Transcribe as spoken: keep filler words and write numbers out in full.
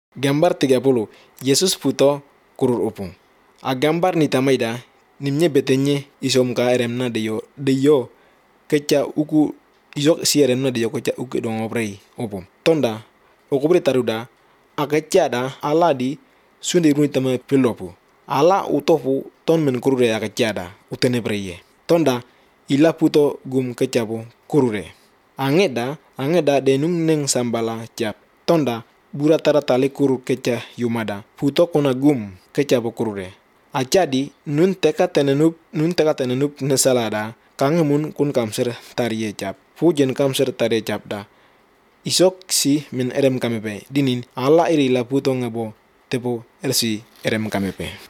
Gambar tiga puluh. Yesus puto kurur upung. A gambar ni tamaida nimnya betenye isom ka eremna deyo deyo kecha uku isok si eremna deyo kecha uku dong obrei upung. Tonda okubre taruda akechada aladi sundi runi tama pilopu. Ala utofu ton men kurure akechada utene breye. Tonda ila puto gum kechapu kurure. Angeda angeda denung neng sambala jap. Tonda buratara tali kuru kecha yumada puto kona gum kecha po kurure. Achadi nun teka tenenup nun teka tenenup nesalada kangemun kun kamser tariye jap. Fujen kamser tariye jap da. Isok si men erem kamepe dinin ala iri la puto ngebo tepo elsi erem kamepe.